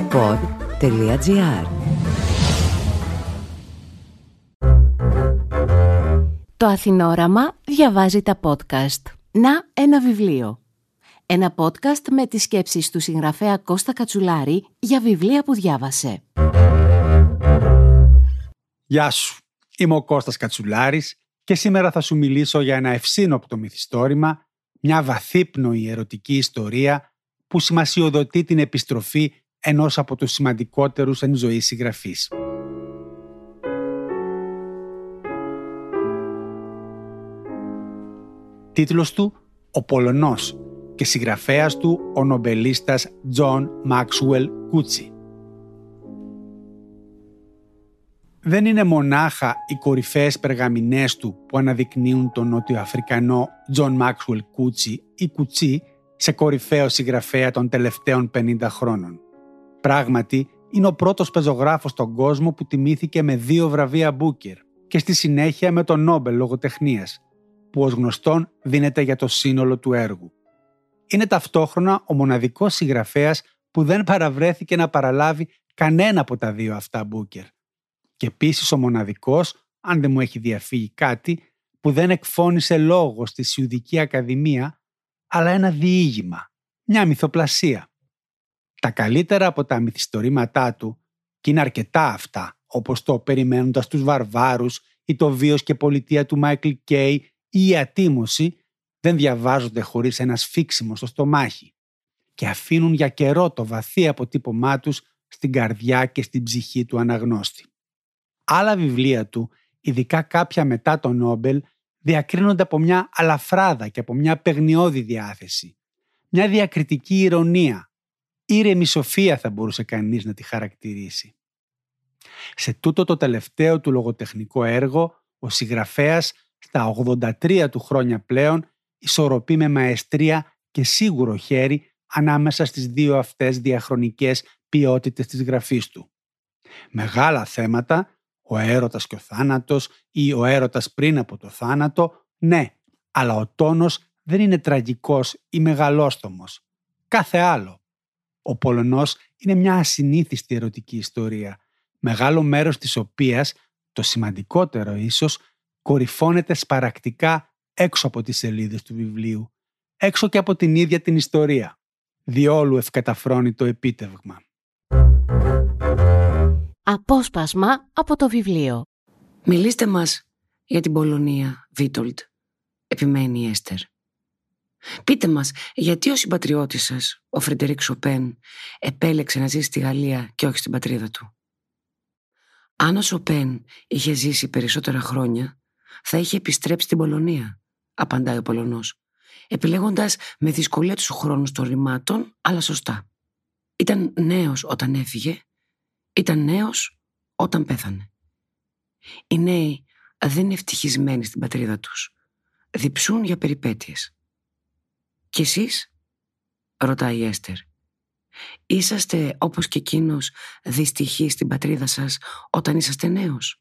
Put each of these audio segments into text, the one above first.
pod.gr. Το Αθηνόραμα διαβάζει τα podcast. Να ένα βιβλίο. Ένα podcast με τις σκέψεις του συγγραφέα Κώστα Κατσουλάρη για βιβλία που διάβασε. Γεια σου, είμαι ο Κώστας Κατσουλάρης και σήμερα θα σου μιλήσω για ένα ευσύνοπτο μυθιστόρημα, μια βαθύπνοη ερωτική ιστορία που σημασιοδοτεί την επιστροφή ενός από τους σημαντικότερους εν ζωή συγγραφείς. Τίτλος του «Ο Πολωνός» και συγγραφέας του ο νομπελίστας John Maxwell Coetzee. Δεν είναι μονάχα οι κορυφαίες περγαμηνές του που αναδεικνύουν τον Νότιο-Αφρικανό John Maxwell Coetzee ή Κουτσί σε κορυφαίο συγγραφέα των τελευταίων 50 χρόνων. Πράγματι, είναι ο πρώτος πεζογράφος στον κόσμο που τιμήθηκε με 2 βραβεία Μπούκερ και στη συνέχεια με τον Νόμπελ λογοτεχνίας, που ως γνωστόν δίνεται για το σύνολο του έργου. Είναι ταυτόχρονα ο μοναδικός συγγραφέας που δεν παραβρέθηκε να παραλάβει κανένα από τα 2 αυτά Μπούκερ. Και επίσης ο μοναδικός, αν δεν μου έχει διαφύγει κάτι, που δεν εκφώνησε λόγο στη Σιουδική Ακαδημία, αλλά ένα διήγημα, μια μυθοπλασία. Τα καλύτερα από τα μυθιστορήματά του, και είναι αρκετά αυτά, όπως το «Περιμένοντας τους βαρβάρους» ή το «Βίος και πολιτεία» του Μάικλ Κέι ή η «Ατίμωση», δεν διαβάζονται χωρίς ένα σφίξιμο στο στομάχι και αφήνουν για καιρό το βαθύ αποτύπωμά τους στην καρδιά και στην ψυχή του αναγνώστη. Άλλα βιβλία του, ειδικά κάποια μετά τον Νόμπελ, διακρίνονται από μια αλαφράδα και από μια παιγνιώδη διάθεση. Μια διακριτική ηρωνία. Ήρεμη σοφία θα μπορούσε κανείς να τη χαρακτηρίσει. Σε τούτο το τελευταίο του λογοτεχνικό έργο, ο συγγραφέας στα 83 του χρόνια πλέον ισορροπεί με μαεστρία και σίγουρο χέρι ανάμεσα στις 2 αυτές διαχρονικές ποιότητες της γραφής του. Μεγάλα θέματα, ο έρωτας και ο θάνατος ή ο έρωτας πριν από το θάνατο, ναι, αλλά ο τόνος δεν είναι τραγικός ή μεγαλόστομος. Κάθε άλλο. Ο Πολωνός είναι μια ασυνήθιστη ερωτική ιστορία, μεγάλο μέρος της οποίας, το σημαντικότερο ίσως, κορυφώνεται σπαρακτικά έξω από τις σελίδες του βιβλίου, έξω και από την ίδια την ιστορία. Διόλου ευκαταφρόνητο επίτευγμα. Απόσπασμα από το βιβλίο. «Μιλήστε μας για την Πολωνία, Βίτολτ», επιμένει η Έστερ. «Πείτε μας γιατί ο συμπατριώτης σας, ο Φρεντερίκ Σοπέν, επέλεξε να ζήσει στη Γαλλία και όχι στην πατρίδα του. Αν ο Σοπέν είχε ζήσει περισσότερα χρόνια, θα είχε επιστρέψει στην Πολωνία», απαντάει ο Πολωνός, επιλέγοντας με δυσκολία τους χρόνους των ρημάτων, αλλά σωστά. Ήταν νέος όταν έφυγε, ήταν νέος όταν πέθανε. Οι νέοι δεν είναι ευτυχισμένοι στην πατρίδα τους. Διψούν για περιπέτειες. «Και εσείς?» ρωτάει η Έστερ. «Είσαστε όπως και εκείνος δυστυχείς στην πατρίδα σας όταν είσαστε νέος?»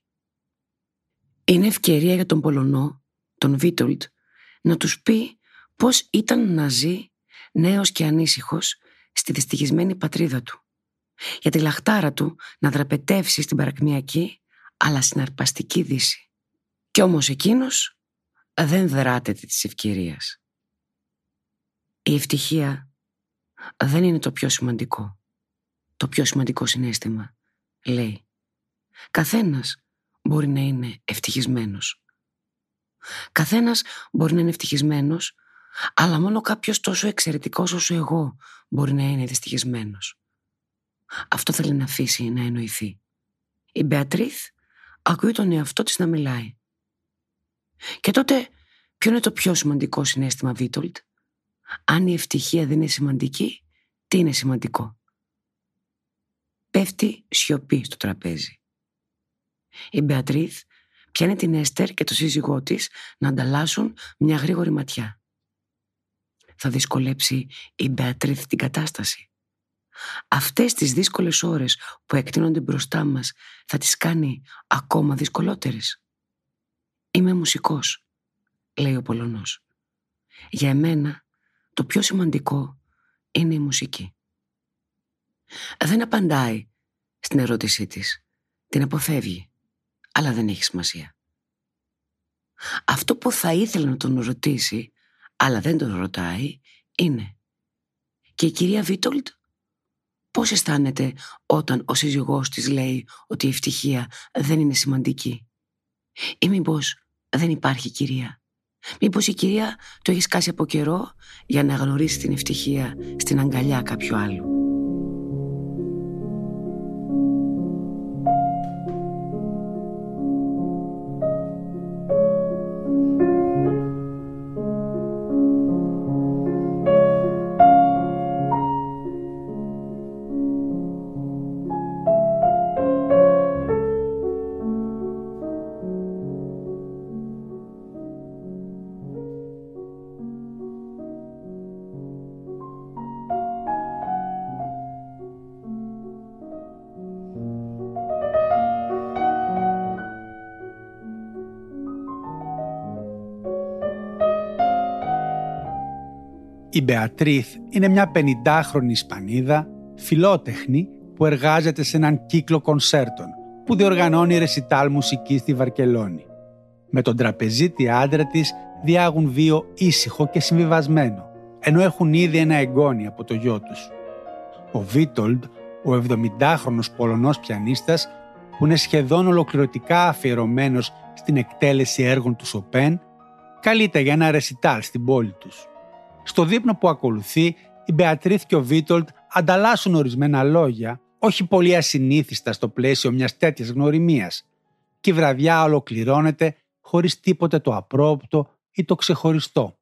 Είναι ευκαιρία για τον Πολωνό, τον Βίτολτ, να τους πει πώς ήταν να ζει νέος και ανήσυχος στη δυστυχισμένη πατρίδα του. Για τη λαχτάρα του να δραπετεύσει στην παρακμιακή αλλά συναρπαστική Δύση. Κι όμως εκείνος δεν δράτεται της ευκαιρίας. Η ευτυχία δεν είναι το πιο σημαντικό. Το πιο σημαντικό συναίσθημα, λέει. Καθένας μπορεί να είναι ευτυχισμένος. Καθένας μπορεί να είναι ευτυχισμένος, αλλά μόνο κάποιος τόσο εξαιρετικός όσο εγώ μπορεί να είναι δυστυχισμένος. Αυτό θέλει να αφήσει να εννοηθεί. Η Μπεατρίθ ακούει τον εαυτό της να μιλάει. Και τότε ποιο είναι το πιο σημαντικό συναίσθημα, Βίτολτ? Αν η ευτυχία δεν είναι σημαντική, τι είναι σημαντικό? Πέφτει σιωπή στο τραπέζι. Η Μπεατρίθ πιάνει την Έστερ και το σύζυγό της να ανταλλάσσουν μια γρήγορη ματιά. Θα δυσκολέψει η Μπεατρίθ την κατάσταση? Αυτές τις δύσκολες ώρες που εκτείνονται μπροστά μας θα τις κάνει ακόμα δυσκολότερες? «Είμαι μουσικός», λέει ο Πολωνός. «Για εμένα το πιο σημαντικό είναι η μουσική». Δεν απαντάει στην ερώτησή της. Την αποφεύγει. Αλλά δεν έχει σημασία. Αυτό που θα ήθελε να τον ρωτήσει, αλλά δεν τον ρωτάει, είναι: και η κυρία Βίτολτ πώς αισθάνεται όταν ο σύζυγός της λέει ότι η ευτυχία δεν είναι σημαντική? Ή μήπως δεν υπάρχει κυρία? Μήπως η κυρία το έχει σκάσει από καιρό για να γνωρίσει την ευτυχία στην αγκαλιά κάποιου άλλου? Η Μπεατρίθ είναι μια 50χρονη Ισπανίδα, φιλότεχνη, που εργάζεται σε έναν κύκλο κονσέρτων που διοργανώνει ρεσιτάλ μουσικής στη Βαρκελόνη. Με τον τραπεζίτη άντρα της διάγουν βίο ήσυχο και συμβιβασμένο, ενώ έχουν ήδη ένα εγγόνι από το γιο τους. Ο Βίτολντ, ο 70χρονος Πολωνός πιανίστας, που είναι σχεδόν ολοκληρωτικά αφιερωμένος στην εκτέλεση έργων του Σοπέν, καλείται για ένα ρεσιτάλ στην πόλη τους. Στο δείπνο που ακολουθεί, η Μπεατρίθ και ο Βίτολντ ανταλλάσσουν ορισμένα λόγια, όχι πολύ ασυνήθιστα στο πλαίσιο μιας τέτοιας γνωριμίας, και η βραδιά ολοκληρώνεται χωρίς τίποτε το απρόοπτο ή το ξεχωριστό.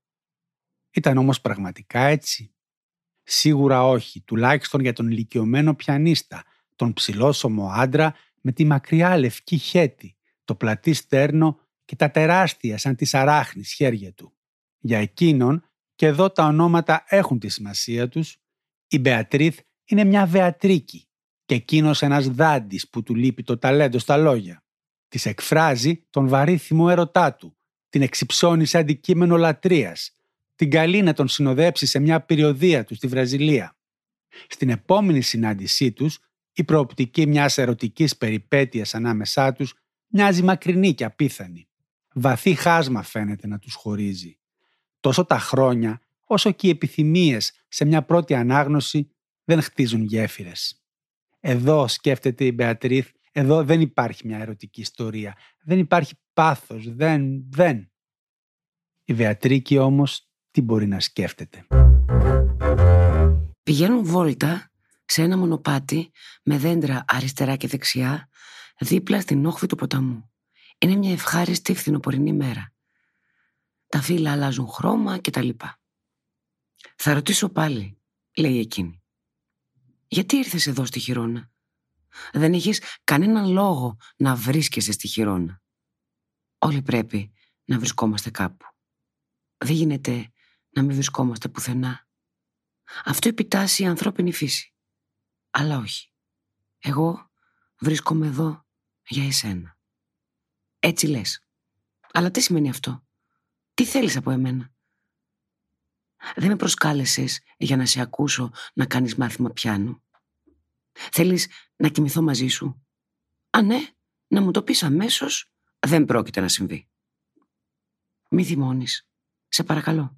Ήταν όμως πραγματικά έτσι? Σίγουρα όχι, τουλάχιστον για τον ηλικιωμένο πιανίστα, τον ψηλόσωμο άντρα με τη μακριά λευκή χέτη, το πλατή στέρνο και τα τεράστια σαν της αράχνης χέρια του. Για εκείνον, και εδώ τα ονόματα έχουν τη σημασία τους, η Μπεατρίθ είναι μια Βεατρίκη και εκείνος ένας δάντης που του λείπει το ταλέντο στα λόγια. Της εκφράζει τον βαρύθιμο έρωτά του, την εξυψώνει σε αντικείμενο λατρείας, την καλεί να τον συνοδέψει σε μια περιοδεία του στη Βραζιλία. Στην επόμενη συνάντησή τους, η προοπτική μιας ερωτικής περιπέτειας ανάμεσά τους μοιάζει μακρινή και απίθανη. Βαθύ χάσμα φαίνεται να τους χωρίζει. Τόσο τα χρόνια, όσο και οι επιθυμίες σε μια πρώτη ανάγνωση δεν χτίζουν γέφυρες. Εδώ, σκέφτεται η Μπεατρίθ, εδώ δεν υπάρχει μια ερωτική ιστορία. Δεν υπάρχει πάθος, δεν. Η Βεατρίκη όμως τι μπορεί να σκέφτεται? Πηγαίνουν βόλτα σε ένα μονοπάτι με δέντρα αριστερά και δεξιά, δίπλα στην όχθη του ποταμού. Είναι μια ευχάριστη φθινοπορεινή μέρα. Τα φύλλα αλλάζουν χρώμα και τα λοιπά. «Θα ρωτήσω πάλι», λέει εκείνη. «Γιατί ήρθες εδώ στη Χιρόνα? Δεν έχεις κανέναν λόγο να βρίσκεσαι στη Χιρόνα. Όλοι πρέπει να βρισκόμαστε κάπου. Δεν γίνεται να μην βρισκόμαστε πουθενά. Αυτό επιτάσσει η ανθρώπινη φύση. Αλλά όχι. Εγώ βρίσκομαι εδώ για εσένα». Έτσι λες. Αλλά τι σημαίνει αυτό? Τι θέλεις από εμένα? Δεν με προσκάλεσες για να σε ακούσω να κάνεις μάθημα πιάνου. Θέλεις να κοιμηθώ μαζί σου? Αν ναι, να μου το πεις αμέσως, δεν πρόκειται να συμβεί. Μη θυμώνεις, σε παρακαλώ.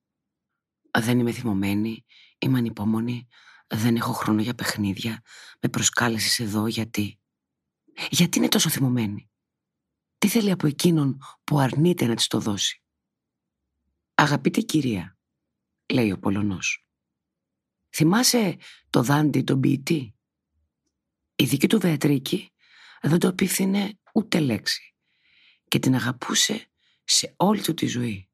Δεν είμαι θυμωμένη, είμαι ανυπόμονη, δεν έχω χρόνο για παιχνίδια, με προσκάλεσες εδώ γιατί είναι τόσο θυμωμένη? Τι θέλει από εκείνον που αρνείται να της το δώσει? «Αγαπητή κυρία», λέει ο Πολωνός, «θυμάσαι το δάντη τον ποιητή? Η δική του Βεατρίκη δεν το απίφθινε ούτε λέξη και την αγαπούσε σε όλη του τη ζωή.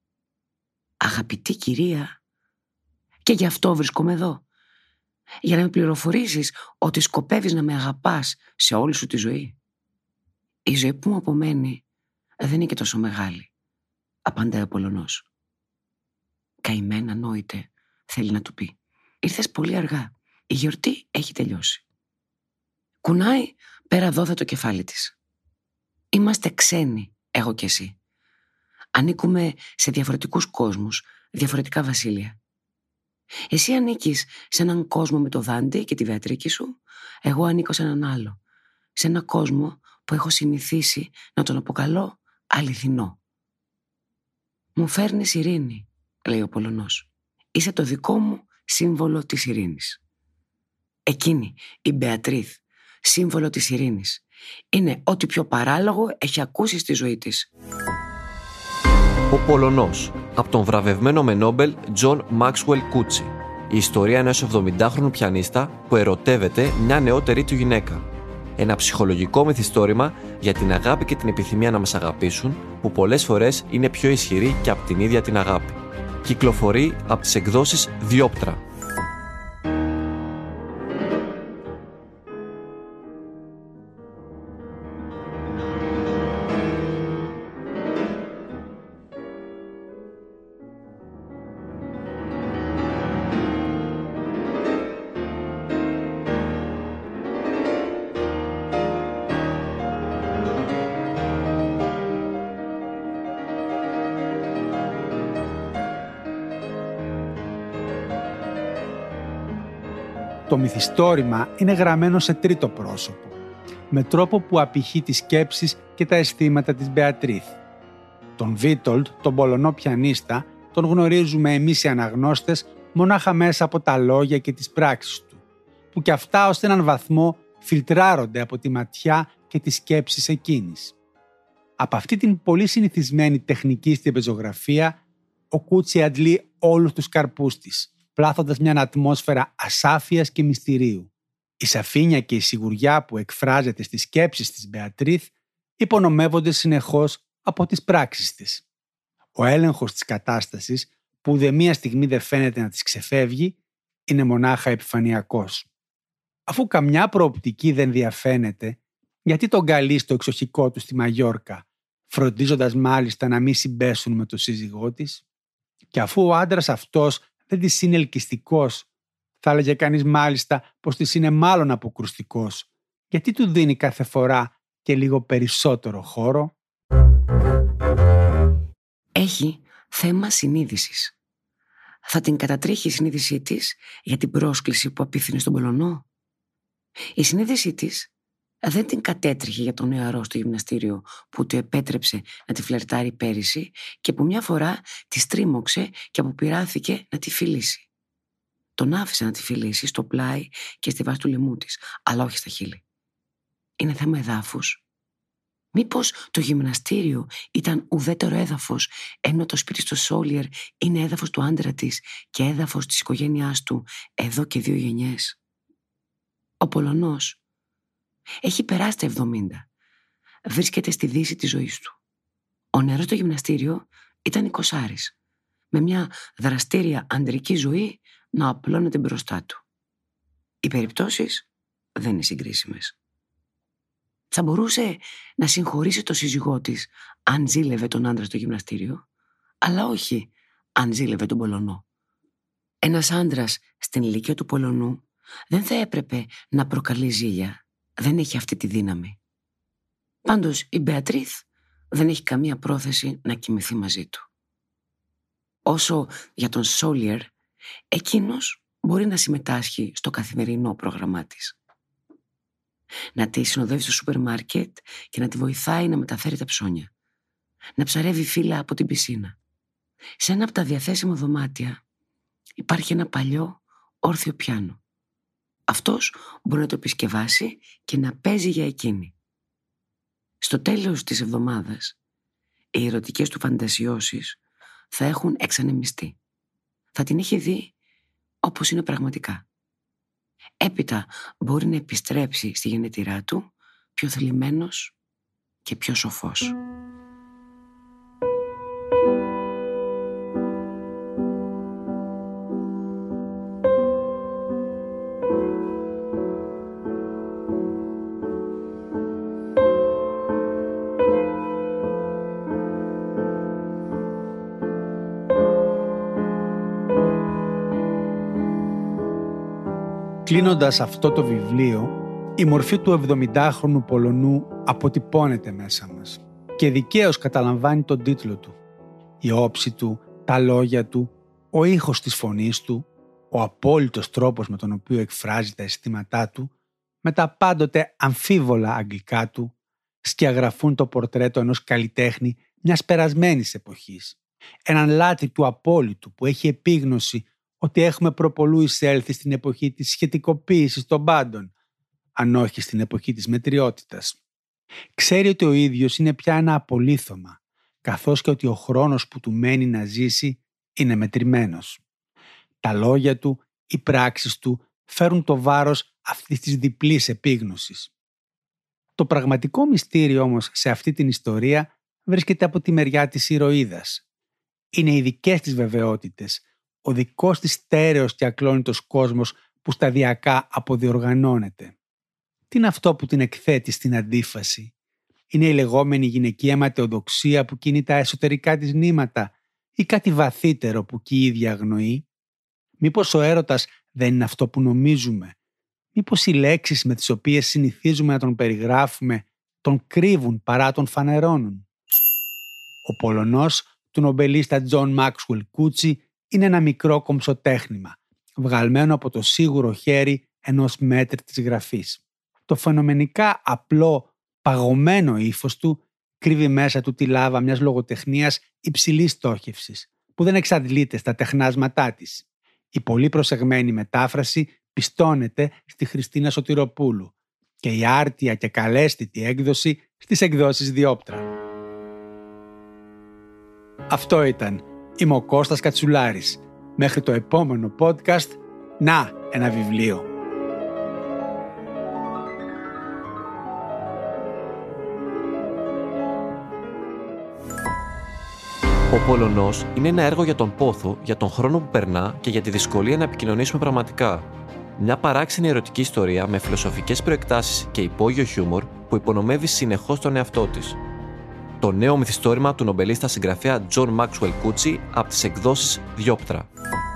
Αγαπητή κυρία, και γι' αυτό βρίσκομαι εδώ, για να με πληροφορήσεις ότι σκοπεύεις να με αγαπάς σε όλη σου τη ζωή. Η ζωή που μου απομένει δεν είναι και τόσο μεγάλη», απαντάει ο Πολωνός. «Καημένα νόητε», θέλει να του πει. «Ήρθες πολύ αργά. Η γιορτή έχει τελειώσει». Κουνάει πέρα δόδα το κεφάλι της. «Είμαστε ξένοι, εγώ και εσύ. Ανήκουμε σε διαφορετικούς κόσμους, διαφορετικά βασίλεια. Εσύ ανήκεις σε έναν κόσμο με το Δάντε και τη Βεατρίκη σου. Εγώ ανήκω σε έναν άλλο. Σε έναν κόσμο που έχω συνηθίσει να τον αποκαλώ αληθινό. «Μου φέρνεις ειρήνη», λέει ο Πολωνός. «Είσαι το δικό μου σύμβολο της ειρήνης». Εκείνη, η Μπεατρίθ, σύμβολο της ειρήνης, είναι ό,τι πιο παράλογο έχει ακούσει στη ζωή της. Ο Πολωνός, από τον βραβευμένο με Νόμπελ Τζον Μάξουελ Κούτσι. Η ιστορία ενός 70χρονου πιανίστα που ερωτεύεται μια νεότερη του γυναίκα. Ένα ψυχολογικό μυθιστόρημα για την αγάπη και την επιθυμία να μας αγαπήσουν, που πολλές φορές είναι πιο ισχυρή και από την ίδια την αγάπη. Κυκλοφορεί από τις εκδόσεις Διόπτρα. Το μυθιστόρημα είναι γραμμένο σε τρίτο πρόσωπο, με τρόπο που απηχεί τις σκέψεις και τα αισθήματα της Μπεατρίθ. Τον Βίτολτ, τον Πολωνό πιανίστα, τον γνωρίζουμε εμείς οι αναγνώστες μονάχα μέσα από τα λόγια και τις πράξεις του, που κι αυτά ως έναν βαθμό φιλτράρονται από τη ματιά και τις σκέψεις εκείνης. Από αυτή την πολύ συνηθισμένη τεχνική στην πεζογραφία, ο Κούτσι αντλεί όλους τους καρπούς της, πλάθοντας μια ατμόσφαιρα ασάφειας και μυστηρίου. Η σαφήνεια και η σιγουριά που εκφράζεται στις σκέψεις της Μπεατρίθ υπονομεύονται συνεχώς από τις πράξεις της. Ο έλεγχος της κατάστασης, που ουδεμία στιγμή δεν φαίνεται να της ξεφεύγει, είναι μονάχα επιφανειακός. Αφού καμιά προοπτική δεν διαφαίνεται, γιατί τον καλεί στο εξοχικό του στη Μαγιόρκα, φροντίζοντας μάλιστα να μην συμπέσουν με τον σύζυγό της? Και αφού ο άντρας αυτός δεν της είναι ελκυστικός, θα έλεγε κανείς μάλιστα πως της είναι μάλλον αποκρουστικός, γιατί του δίνει κάθε φορά και λίγο περισσότερο χώρο? Έχει θέμα συνείδησης. Θα την κατατρέχει η συνείδησή της για την πρόσκληση που απίθυνε στον Πολωνό. Η συνείδησή της δεν την κατέτρεχε για τον νεαρό στο γυμναστήριο που του επέτρεψε να τη φλερτάρει πέρυσι και που μια φορά τη στρίμωξε και αποπειράθηκε να τη φιλήσει. Τον άφησε να τη φιλήσει στο πλάι και στη βάση του λαιμού της, αλλά όχι στα χείλη. Είναι θέμα εδάφους. Μήπως το γυμναστήριο ήταν ουδέτερο έδαφος, ενώ το σπίτι στο Σόλιερ είναι έδαφος του άντρα της και έδαφος της οικογένειάς του εδώ και 2 γενιές. Ο Πολωνός έχει περάσει τα 70. Βρίσκεται στη δύση της ζωής του. Ο νεαρός στο γυμναστήριο ήταν 20άρης, με μια δραστήρια ανδρική ζωή να απλώνεται μπροστά του. Οι περιπτώσεις δεν είναι συγκρίσιμες. Θα μπορούσε να συγχωρήσει το σύζυγό της αν ζήλευε τον άντρα στο γυμναστήριο, αλλά όχι αν ζήλευε τον Πολωνό. Ένας άντρας στην ηλικία του Πολωνού δεν θα έπρεπε να προκαλεί ζήλια. Δεν έχει αυτή τη δύναμη. Πάντως η Μπεατρίθ δεν έχει καμία πρόθεση να κοιμηθεί μαζί του. Όσο για τον Σόλιερ, εκείνος μπορεί να συμμετάσχει στο καθημερινό πρόγραμμά της. Να τη συνοδεύει στο σούπερ μάρκετ και να τη βοηθάει να μεταφέρει τα ψώνια. Να ψαρεύει φύλλα από την πισίνα. Σε ένα από τα διαθέσιμα δωμάτια υπάρχει ένα παλιό όρθιο πιάνο. Αυτός μπορεί να το επισκευάσει και να παίζει για εκείνη. Στο τέλος της εβδομάδας, οι ερωτικές του φαντασιώσεις θα έχουν εξανεμιστεί. Θα την έχει δει όπως είναι πραγματικά. Έπειτα μπορεί να επιστρέψει στη γενετηρά του πιο θλιμμένος και πιο σοφός. Κλείνοντας αυτό το βιβλίο, η μορφή του 70χρονου Πολωνού αποτυπώνεται μέσα μας και δικαίως καταλαμβάνει τον τίτλο του. Η όψη του, τα λόγια του, ο ήχος της φωνής του, ο απόλυτος τρόπος με τον οποίο εκφράζει τα αισθήματά του, με τα πάντοτε αμφίβολα αγγλικά του, σκιαγραφούν το πορτρέτο ενός καλλιτέχνη μιας περασμένης εποχής. Έναν λάτρη του απόλυτου που έχει επίγνωση ότι έχουμε προπολού εισέλθει στην εποχή της σχετικοποίησης των πάντων, αν όχι στην εποχή της μετριότητας. Ξέρει ότι ο ίδιος είναι πια ένα απολίθωμα, καθώς και ότι ο χρόνος που του μένει να ζήσει είναι μετρημένος. Τα λόγια του, οι πράξεις του φέρουν το βάρος αυτής της διπλής επίγνωσης. Το πραγματικό μυστήριο όμως σε αυτή την ιστορία βρίσκεται από τη μεριά της ηρωίδας. Είναι οι δικές της βεβαιότητες, ο δικός της στέρεος και ακλόνητος κόσμος που σταδιακά αποδιοργανώνεται. Τι είναι αυτό που την εκθέτει στην αντίφαση? Είναι η λεγόμενη γυναικεία ματαιοδοξία που κινεί τα εσωτερικά της νήματα ή κάτι βαθύτερο που και η ίδια αγνοεί? Μήπως ο έρωτας δεν είναι αυτό που νομίζουμε? Μήπως οι λέξεις με τις οποίες συνηθίζουμε να τον περιγράφουμε τον κρύβουν παρά τον φανερώνουν? Ο Πολωνός του νομπελίστα Τζον Μάξουελ Κούτσι είναι ένα μικρό κομψοτέχνημα, βγαλμένο από το σίγουρο χέρι ενός μέτρη της γραφής. Το φαινομενικά απλό, παγωμένο ύφος του κρύβει μέσα του τη λάβα μιας λογοτεχνίας υψηλής στόχευσης, που δεν εξαντλείται στα τεχνάσματά της. Η πολύ προσεγμένη μετάφραση πιστώνεται στη Χριστίνα Σωτηροπούλου και η άρτια και καλέσθητη έκδοση στις εκδόσεις Διόπτρα. Αυτό ήταν. Είμαι ο Κώστας Κατσουλάρης. Μέχρι το επόμενο podcast, να ένα βιβλίο. Ο Πολωνός είναι ένα έργο για τον πόθο, για τον χρόνο που περνά και για τη δυσκολία να επικοινωνήσουμε πραγματικά. Μια παράξενη ερωτική ιστορία με φιλοσοφικές προεκτάσεις και υπόγειο χιούμορ που υπονομεύει συνεχώς τον εαυτό της. Το νέο μυθιστόρημα του νομπελίστα συγγραφέα Τζον Μάξουελ Κούτσι από τις εκδόσεις Διόπτρα.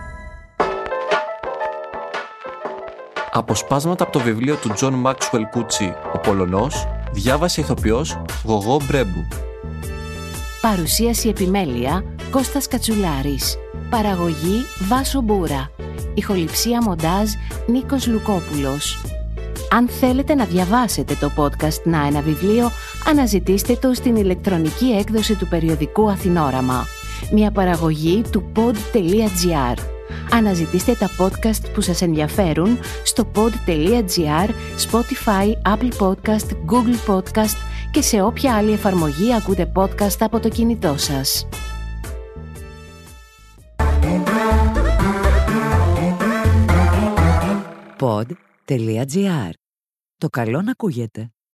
Αποσπάσματα από το βιβλίο του Τζον Μάξουελ Κούτσι «Ο Πολωνός», διάβασε ηθοποιός Γογό Μπρέμπου. Παρουσίαση επιμέλεια Κώστας Κατσουλάρης. Παραγωγή Βάσο Μπούρα. Ηχοληψία μοντάζ Νίκος Λουκόπουλος. Αν θέλετε να διαβάσετε το podcast «Να ένα βιβλίο», αναζητήστε το στην ηλεκτρονική έκδοση του περιοδικού Αθηνόραμα. Μια παραγωγή του pod.gr. Αναζητήστε τα podcast που σας ενδιαφέρουν στο pod.gr, Spotify, Apple Podcast, Google Podcast και σε όποια άλλη εφαρμογή ακούτε podcast από το κινητό σας. Pod.gr. Το καλό να ακούγεται.